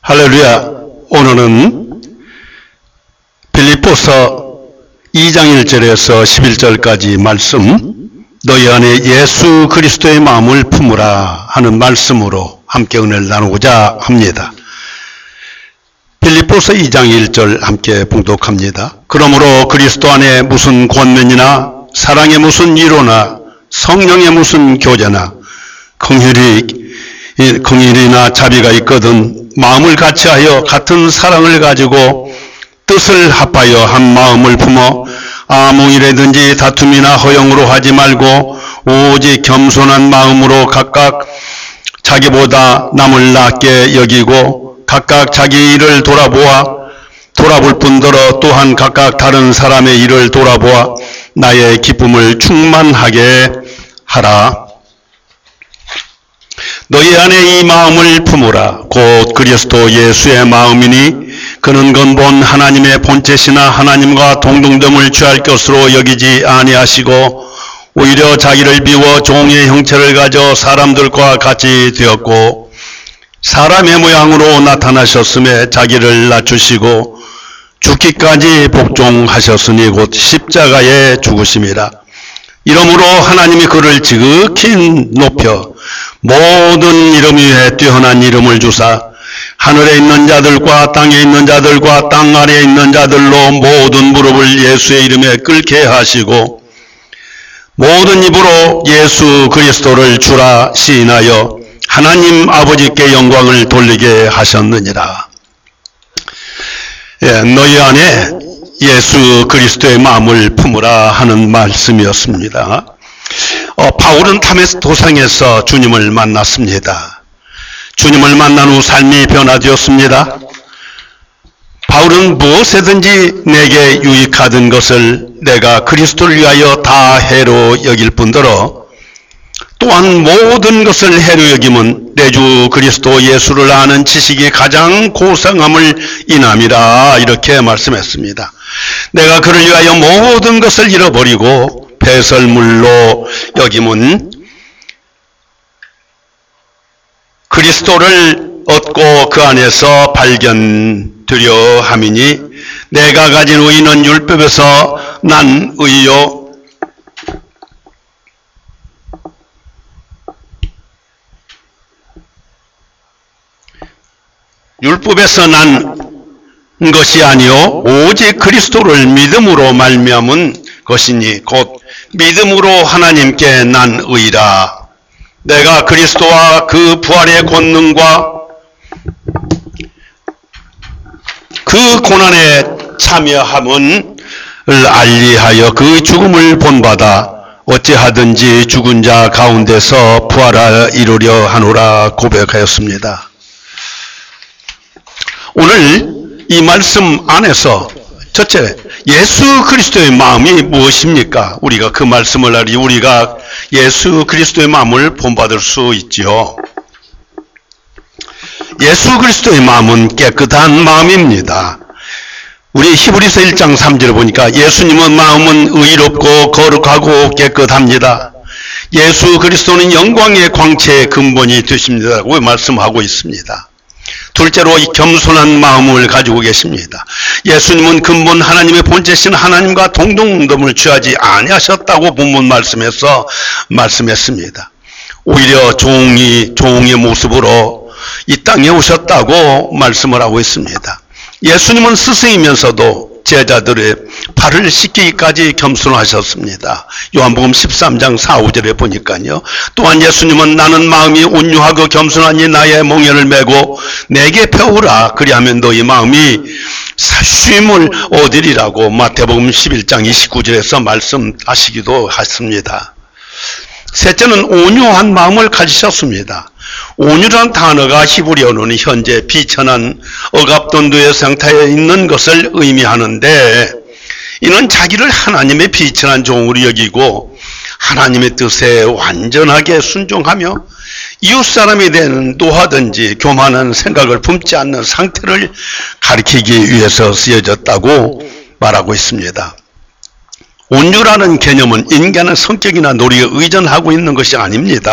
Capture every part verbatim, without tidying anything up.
할렐루야. 오늘은 빌립보서 이 장 일 절에서 십일 절까지 말씀, 너희 안에 예수 그리스도의 마음을 품으라 하는 말씀으로 함께 은혜를 나누고자 합니다. 빌립보서 이 장 일 절 함께 봉독합니다. 그러므로 그리스도 안에 무슨 권면이나 사랑의 무슨 위로나 성령의 무슨 교제나 긍휼이 긍휼이나 자비가 있거든 마음을 같이하여 같은 사랑을 가지고 뜻을 합하여 한 마음을 품어 아무 일에든지 다툼이나 허영으로 하지 말고 오직 겸손한 마음으로 각각 자기보다 남을 낮게 여기고 각각 자기 일을 돌아보아 돌아볼 뿐더러 또한 각각 다른 사람의 일을 돌아보아 나의 기쁨을 충만하게 하라. 너희 안에 이 마음을 품으라. 곧 그리스도 예수의 마음이니 그는 근본 하나님의 본체시나 하나님과 동등됨을 취할 것으로 여기지 아니하시고 오히려 자기를 비워 종의 형체를 가져 사람들과 같이 되었고 사람의 모양으로 나타나셨음에 자기를 낮추시고 죽기까지 복종하셨으니 곧 십자가에 죽으심이라. 이러므로 하나님이 그를 지극히 높여 모든 이름 위에 뛰어난 이름을 주사 하늘에 있는 자들과 땅에 있는 자들과 땅 아래에 있는 자들로 모든 무릎을 예수의 이름에 꿇게 하시고 모든 입으로 예수 그리스도를 주라 시인하여 하나님 아버지께 영광을 돌리게 하셨느니라. 예, 너희 안에 예수 그리스도의 마음을 품으라 하는 말씀이었습니다. 어, 바울은 다메섹 도상에서 주님을 만났습니다. 주님을 만난 후 삶이 변화되었습니다. 바울은 무엇에든지 내게 유익하던 것을 내가 그리스도를 위하여 다 해로 여길 뿐더러 또한 모든 것을 해로 여김은 내 주 그리스도 예수를 아는 지식이 가장 고상함을 인함이라 이렇게 말씀했습니다. 내가 그를 위하여 모든 것을 잃어버리고 배설물로 여김은 그리스도를 얻고 그 안에서 발견되려 함이니 내가 가진 의는 율법에서 난 의요 율법에서 난 것이 아니요 오직 그리스도를 믿음으로 말미암은 것이니 곧 믿음으로 하나님께 난 의라. 내가 그리스도와 그 부활의 권능과 그 고난에 참여함을 알리하여 그 죽음을 본받아 어찌하든지 죽은 자 가운데서 부활을 이루려 하노라 고백하였습니다. 오늘 이 말씀 안에서 첫째, 예수 그리스도의 마음이 무엇입니까? 우리가 그 말씀을 알리 우리가 예수 그리스도의 마음을 본받을 수 있지요. 예수 그리스도의 마음은 깨끗한 마음입니다. 우리 히브리서 일 장 삼 절을 보니까 예수님은 마음은 의롭고 거룩하고 깨끗합니다. 예수 그리스도는 영광의 광채의 근본이 되십니다라고 말씀하고 있습니다. 둘째로 이 겸손한 마음을 가지고 계십니다. 예수님은 근본 하나님의 본체신 하나님과 동등됨을 취하지 아니하셨다고 본문 말씀에서 말씀했습니다. 오히려 종이 종의 모습으로 이 땅에 오셨다고 말씀을 하고 있습니다. 예수님은 스승이면서도 제자들의 발을 씻기기까지 겸손하셨습니다. 요한복음 십삼 장 사, 오 절에 보니까요. 또한 예수님은 나는 마음이 온유하고 겸손하니 나의 몽에를 메고 내게 배우라. 그리하면 너희 마음이 쉼을 얻으리라고 마태복음 십일 장 이십구 절에서 말씀하시기도 했습니다. 셋째는 온유한 마음을 가지셨습니다. 온유란 단어가 히브리어로는 현재 비천한 억압돈두의 상태에 있는 것을 의미하는데 이는 자기를 하나님의 비천한 종으로 여기고 하나님의 뜻에 완전하게 순종하며 이웃사람에 대한 노하든지 교만한 생각을 품지 않는 상태를 가리키기 위해서 쓰여졌다고 말하고 있습니다. 온유라는 개념은 인간의 성격이나 노력에 의존하고 있는 것이 아닙니다.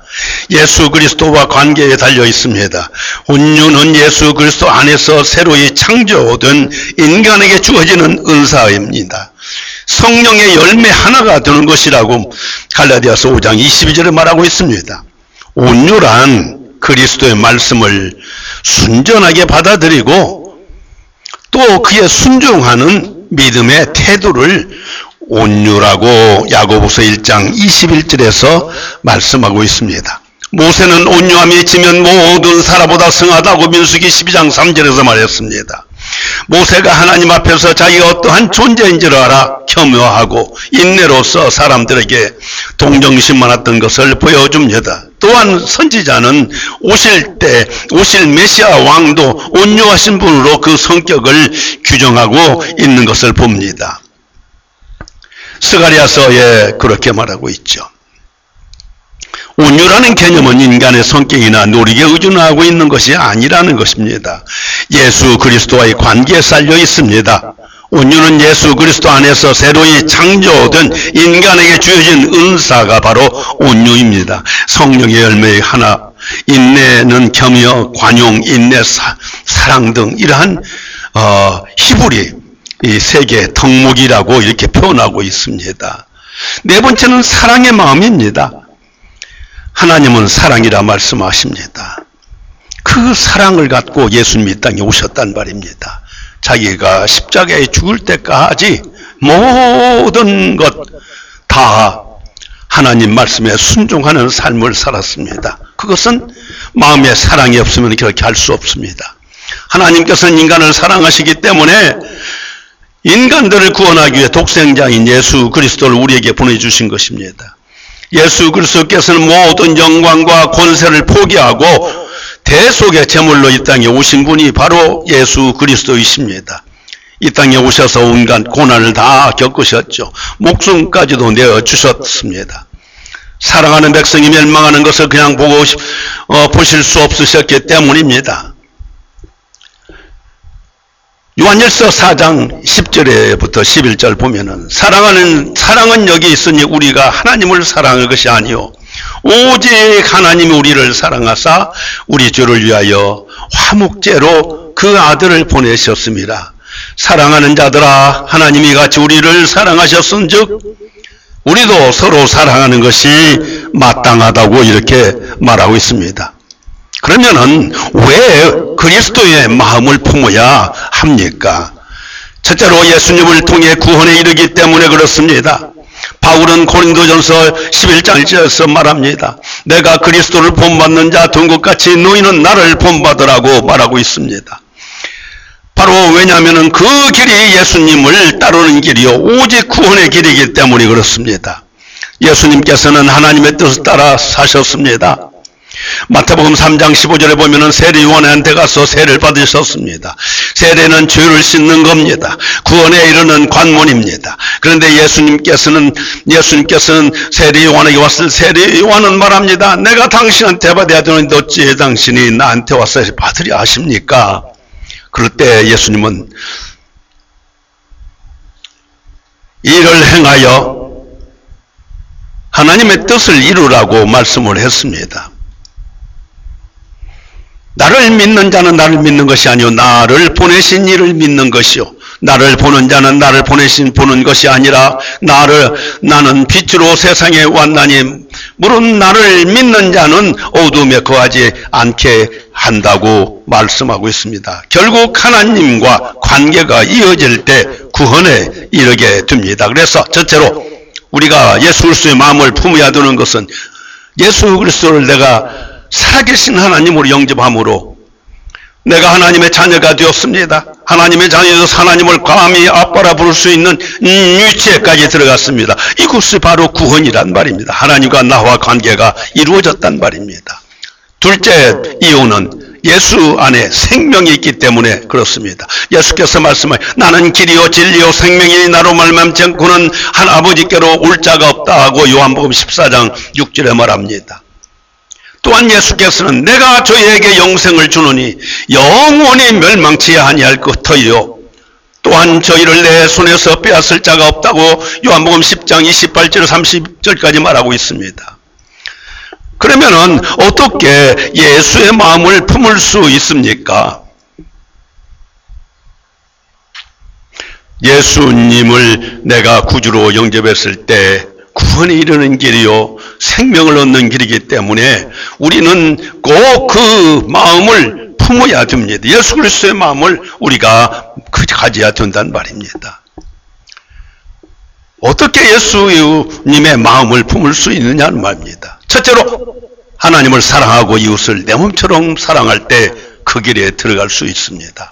예수 그리스도와 관계에 달려 있습니다. 온유는 예수 그리스도 안에서 새로이 창조된 인간에게 주어지는 은사입니다. 성령의 열매 하나가 되는 것이라고 갈라디아서 오 장 이십이 절에 말하고 있습니다. 온유란 그리스도의 말씀을 순전하게 받아들이고 또 그에 순종하는 믿음의 태도를 온유라고 야고보서 일 장 이십일 절에서 말씀하고 있습니다. 모세는 온유함이 지면 모든 사람보다 승하다고 민수기 십이 장 삼 절에서 말했습니다. 모세가 하나님 앞에서 자기가 어떠한 존재인지를 알아 겸허하고 인내로서 사람들에게 동정심 많았던 것을 보여줍니다. 또한 선지자는 오실 때 오실 메시아 왕도 온유하신 분으로 그 성격을 규정하고 있는 것을 봅니다. 스가랴서에 그렇게 말하고 있죠. 온유라는 개념은 인간의 성격이나 노력에 의존하고 있는 것이 아니라는 것입니다. 예수 그리스도와의 관계에 쌓여 있습니다. 온유는 예수 그리스도 안에서 새로이 창조된 인간에게 주어진 은사가 바로 온유입니다. 성령의 열매의 하나, 인내는 겸허, 관용, 인내, 사, 사랑 등 이러한 어, 히브리 이 세 개의 덕목이라고 이렇게 표현하고 있습니다. 네 번째는 사랑의 마음입니다. 하나님은 사랑이라 말씀하십니다. 그 사랑을 갖고 예수님이 이 땅에 오셨단 말입니다. 자기가 십자가에 죽을 때까지 모든 것 다 하나님 말씀에 순종하는 삶을 살았습니다. 그것은 마음에 사랑이 없으면 그렇게 할 수 없습니다. 하나님께서는 인간을 사랑하시기 때문에 인간들을 구원하기 위해 독생자인 예수 그리스도를 우리에게 보내주신 것입니다. 예수 그리스도께서는 모든 영광과 권세를 포기하고 대속의 제물로 이 땅에 오신 분이 바로 예수 그리스도이십니다. 이 땅에 오셔서 온갖 고난을 다 겪으셨죠. 목숨까지도 내어주셨습니다. 사랑하는 백성이 멸망하는 것을 그냥 보고 어, 보실 수 없으셨기 때문입니다. 요한일서 사 장 십 절에부터 십일 절 보면은 사랑하는 사랑은 여기 있으니 우리가 하나님을 사랑할 것이 아니요 오직 하나님이 우리를 사랑하사 우리 죄를 위하여 화목제로 그 아들을 보내셨습니다. 사랑하는 자들아 하나님이 같이 우리를 사랑하셨은즉 우리도 서로 사랑하는 것이 마땅하다고 이렇게 말하고 있습니다. 그러면은 왜 그리스도의 마음을 품어야 합니까? 첫째로 예수님을 통해 구원에 이르기 때문에 그렇습니다. 바울은 고린도전서 십일 장 일 절에서 말합니다. 내가 그리스도를 본받는 자 된 것 같이 너희는 나를 본받으라고 말하고 있습니다. 바로 왜냐하면 그 길이 예수님을 따르는 길이요 오직 구원의 길이기 때문에 그렇습니다. 예수님께서는 하나님의 뜻을 따라 사셨습니다. 마태복음 삼 장 십오 절에 보면은 세례 요한한테 가서 세례를 받으셨습니다. 세례는 죄를 씻는 겁니다. 구원에 이르는 관문입니다. 그런데 예수님께서는 예수님께서는 세례 요한에게 왔을 세례 요한은 말합니다. 내가 당신한테 받아야 되는데 어찌 당신이 나한테 와서 받으려 하십니까? 그럴 때 예수님은 이를 행하여 하나님의 뜻을 이루라고 말씀을 했습니다. 나를 믿는 자는 나를 믿는 것이 아니요 나를 보내신 이를 믿는 것이요 나를 보는 자는 나를 보내신 보는 것이 아니라 나를 나는 빛으로 세상에 왔나니 물론 나를 믿는 자는 어둠에 거하지 않게 한다고 말씀하고 있습니다. 결국 하나님과 관계가 이어질 때 구원에 이르게 됩니다. 그래서 첫째로 우리가 예수 그리스도의 마음을 품어야 되는 것은 예수 그리스도를 내가 살아계신 하나님으로 영접함으로 내가 하나님의 자녀가 되었습니다. 하나님의 자녀여서 하나님을 감히 아빠라 부를 수 있는 위치에까지 들어갔습니다. 이것이 바로 구원이란 말입니다. 하나님과 나와 관계가 이루어졌단 말입니다. 둘째 이유는 예수 안에 생명이 있기 때문에 그렇습니다. 예수께서 말씀하여 나는 길이요 진리요 생명이니 나로 말미암지 않고는 한 아버지께로 올 자가 없다 하고 요한복음 십사 장 육 절에 말합니다. 또한 예수께서는 내가 저희에게 영생을 주노니 영원히 멸망치 아니할 것터이요 또한 저희를 내 손에서 빼앗을 자가 없다고 요한복음 십 장 이십팔 절 삼십 절까지 말하고 있습니다. 그러면은 어떻게 예수의 마음을 품을 수 있습니까? 예수님을 내가 구주로 영접했을 때 구원에 이르는 길이요 생명을 얻는 길이기 때문에 우리는 꼭 그 마음을 품어야 됩니다. 예수 그리스도의 마음을 우리가 가져야 된다는 말입니다. 어떻게 예수님의 마음을 품을 수 있느냐는 말입니다. 첫째로 하나님을 사랑하고 이웃을 내 몸처럼 사랑할 때 그 길에 들어갈 수 있습니다.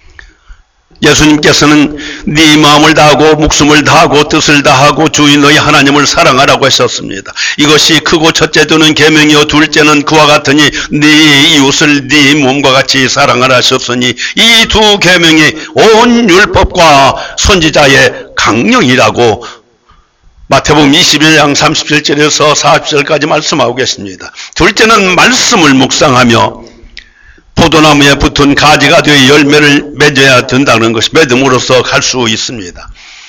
예수님께서는 네 마음을 다하고 목숨을 다하고 뜻을 다하고 주인 너희 하나님을 사랑하라고 하셨습니다. 이것이 크고 첫째 두는 계명이요 둘째는 그와 같으니 네 이웃을 네 몸과 같이 사랑하라 하셨으니 이 두 계명이 온 율법과 선지자의 강령이라고 마태복음 이십일 장 삼십칠 절에서 사십 절까지 말씀하고 계십니다. 둘째는 말씀을 묵상하며 포도나무에 붙은 가지가 되어 열매를 맺어야 된다는 것이 믿음으로써 갈 수 있습니다.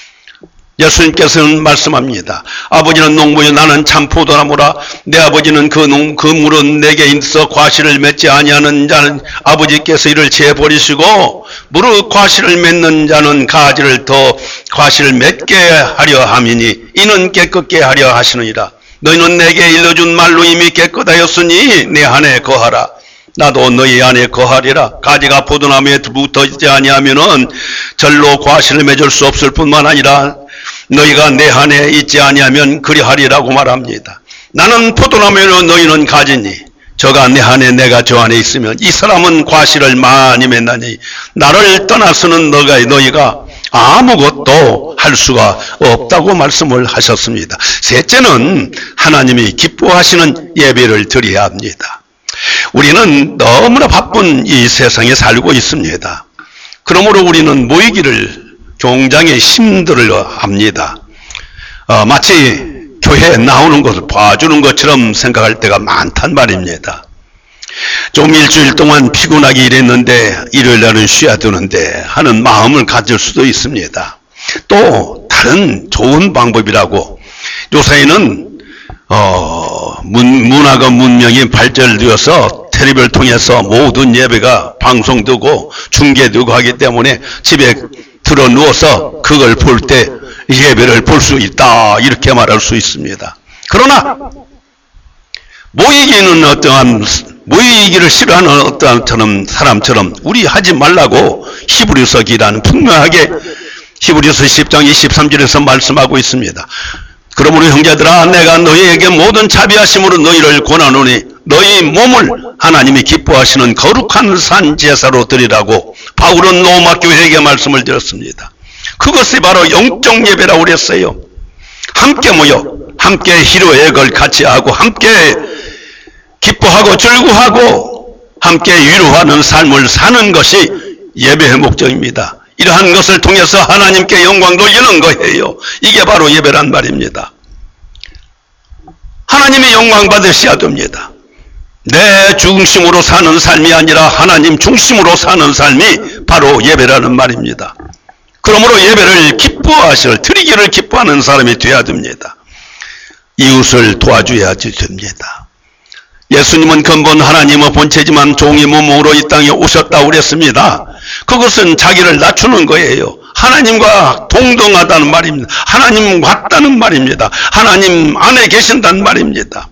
예수님께서는 말씀합니다. 아버지는 농부요 나는 참 포도나무라. 내 아버지는 그, 농, 그 물은 내게 있어 과실을 맺지 아니하는 자는 아버지께서 이를 재버리시고 무릇 과실을 맺는 자는 가지를 더 과실을 맺게 하려 함이니 이는 깨끗게 하려 하시느니라. 너희는 내게 일러준 말로 이미 깨끗하였으니 내 안에 거하라. 나도 너희 안에 거하리라. 가지가 포도나무에 붙어 있지 아니하면은 절로 과실을 맺을 수 없을 뿐만 아니라 너희가 내 안에 있지 아니하면 그리하리라고 말합니다. 나는 포도나무로 너희는 가지니 저가 내 안에 내가 저 안에 있으면 이 사람은 과실을 많이 맺나니 나를 떠나서는 너가 너희가 아무것도 할 수가 없다고 말씀을 하셨습니다. 셋째는 하나님이 기뻐하시는 예배를 드려야 합니다. 우리는 너무나 바쁜 이 세상에 살고 있습니다. 그러므로 우리는 모이기를 굉장히 힘들어 합니다. 어, 마치 교회에 나오는 것을 봐주는 것처럼 생각할 때가 많단 말입니다. 좀 일주일 동안 피곤하게 일했는데 일요일 날은 쉬어야 되는데 하는 마음을 가질 수도 있습니다. 또 다른 좋은 방법이라고 요새는 어, 문, 문화가 문명이 발전되어서 텔레비를 통해서 모든 예배가 방송되고 중계되고 하기 때문에 집에 들어 누워서 그걸 볼 때 예배를 볼 수 있다 이렇게 말할 수 있습니다. 그러나 모이기는 어떠한 모이기를 싫어하는 어떠한 사람처럼 우리 하지 말라고 히브리서 기라는 분명하게 히브리서 십 장 이십삼 절에서 말씀하고 있습니다. 그러므로 형제들아 내가 너희에게 모든 자비하심으로 너희를 권하노니 너희 몸을 하나님이 기뻐하시는 거룩한 산 제사로 드리라고 바울은 로마 교회에게 말씀을 드렸습니다. 그것이 바로 영적 예배라고 그랬어요. 함께 모여 함께 희로애걸 같이 하고 함께 기뻐하고 즐거워하고 함께 위로하는 삶을 사는 것이 예배의 목적입니다. 이러한 것을 통해서 하나님께 영광 돌리는 거예요. 이게 바로 예배란 말입니다. 하나님이 영광 받으셔야 됩니다. 내 중심으로 사는 삶이 아니라 하나님 중심으로 사는 삶이 바로 예배라는 말입니다. 그러므로 예배를 기뻐하실, 드리기를 기뻐하는 사람이 되어야 됩니다. 이웃을 도와줘야 됩니다. 예수님은 근본 하나님의 본체지만 종이 몸으로 이 땅에 오셨다고 그랬습니다. 그것은 자기를 낮추는 거예요. 하나님과 동등하다는 말입니다. 하나님 같다는 말입니다. 하나님 안에 계신다는 말입니다.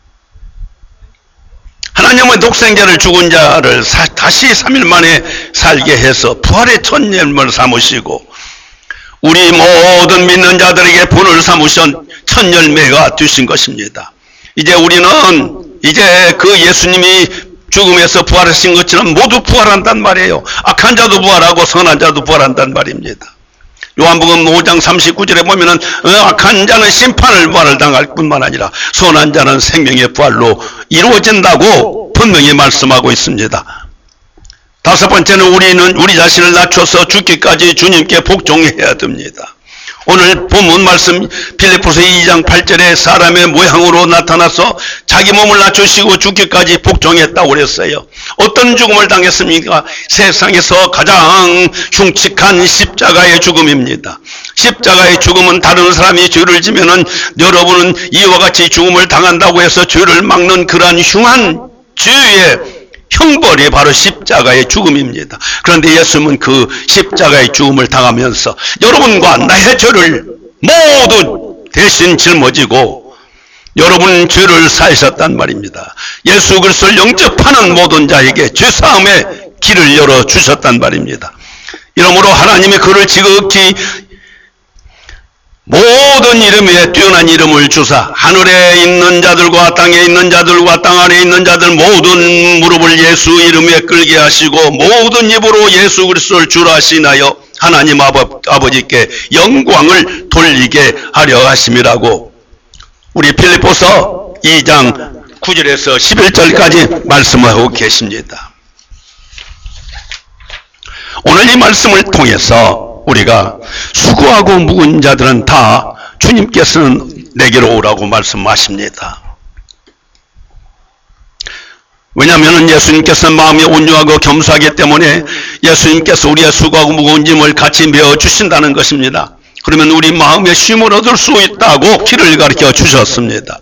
하나님은 독생자를 죽은 자를 다시 삼 일 만에 살게 해서 부활의 첫 열매를 삼으시고 우리 모든 믿는 자들에게 본을 삼으신 첫 열매가 되신 것입니다. 이제 우리는 이제 그 예수님이 죽음에서 부활하신 것처럼 모두 부활한단 말이에요. 악한 자도 부활하고 선한 자도 부활한단 말입니다. 요한복음 오 장 삼십구 절에 보면은 악한 자는 심판을 부활을 당할 뿐만 아니라 선한 자는 생명의 부활로 이루어진다고 분명히 말씀하고 있습니다. 다섯 번째는 우리는 우리 자신을 낮춰서 죽기까지 주님께 복종해야 됩니다. 오늘 본문 말씀 빌립보서 이 장 팔 절에 사람의 모양으로 나타나서 자기 몸을 낮추시고 죽기까지 복종했다고 그랬어요. 어떤 죽음을 당했습니까? 세상에서 가장 흉측한 십자가의 죽음입니다. 십자가의 죽음은 다른 사람이 죄를 지면은 여러분은 이와 같이 죽음을 당한다고 해서 죄를 막는 그러한 흉한 죄의 형벌이 바로 십자가의 죽음입니다. 그런데 예수님은 그 십자가의 죽음을 당하면서 여러분과 나의 죄를 모두 대신 짊어지고 여러분 죄를 사하셨단 말입니다. 예수 그리스도를 영접하는 모든 자에게 죄사함의 길을 열어주셨단 말입니다. 이러므로 하나님의 그를 지극히 모든 이름 위에 뛰어난 이름을 주사 하늘에 있는 자들과 땅에 있는 자들과 땅 아래에 있는 자들 모든 무릎을 예수 이름 위에 끌게 하시고 모든 입으로 예수 그리스도를 주라 하시나요 하나님 아버, 아버지께 영광을 돌리게 하려 하심이라고 우리 빌립보서 이 장 구 절에서 십일 절까지 말씀하고 계십니다. 오늘 이 말씀을 통해서 우리가 수고하고 묵은 자들은 다 주님께서는 내게로 오라고 말씀하십니다. 왜냐하면 예수님께서는 마음이 온유하고 겸손하기 때문에 예수님께서 우리의 수고하고 무거운 짐을 같이 메어주신다는 것입니다. 그러면 우리 마음에 쉼을 얻을 수 있다고 길을 가르쳐 주셨습니다.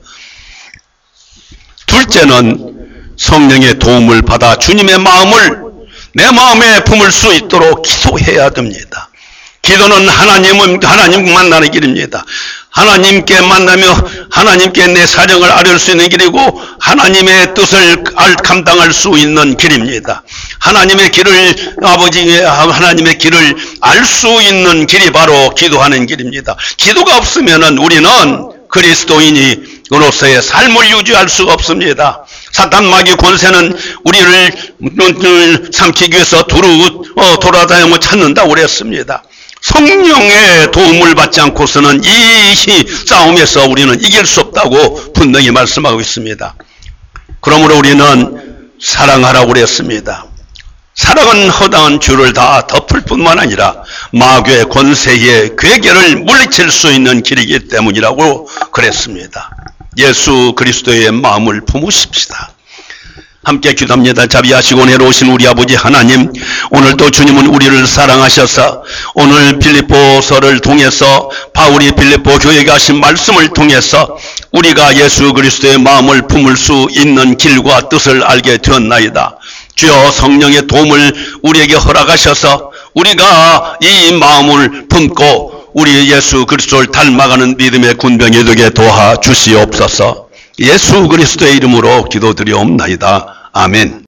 둘째는 성령의 도움을 받아 주님의 마음을 내 마음에 품을 수 있도록 기도해야 됩니다. 기도는 하나님은 하나님 만나는 길입니다. 하나님께 만나며 하나님께 내 사정을 아뢰을 수 있는 길이고 하나님의 뜻을 감당할 수 있는 길입니다. 하나님의 길을 아버지 하나님의 길을 알 수 있는 길이 바로 기도하는 길입니다. 기도가 없으면은 우리는 그리스도인이로서의 삶을 유지할 수가 없습니다. 사탄 마귀 권세는 우리를 삼키기 위해서 두루 돌아다니며 찾는다고 그랬습니다. 성령의 도움을 받지 않고서는 이 싸움에서 우리는 이길 수 없다고 분명히 말씀하고 있습니다. 그러므로 우리는 사랑하라고 그랬습니다. 사랑은 허당한 죄를 다 덮을 뿐만 아니라 마귀의 권세의 괴계를 물리칠 수 있는 길이기 때문이라고 그랬습니다. 예수 그리스도의 마음을 품으십시다. 함께 기도합니다. 자비하시고 내려오신 우리 아버지 하나님, 오늘도 주님은 우리를 사랑하셔서 오늘 빌립보서를 통해서 바울이 빌립보 교회에 하신 말씀을 통해서 우리가 예수 그리스도의 마음을 품을 수 있는 길과 뜻을 알게 되었나이다. 주여 성령의 도움을 우리에게 허락하셔서 우리가 이 마음을 품고 우리 예수 그리스도를 닮아가는 믿음의 군병이 되게 도와주시옵소서. 예수 그리스도의 이름으로 기도드리옵나이다. 아멘.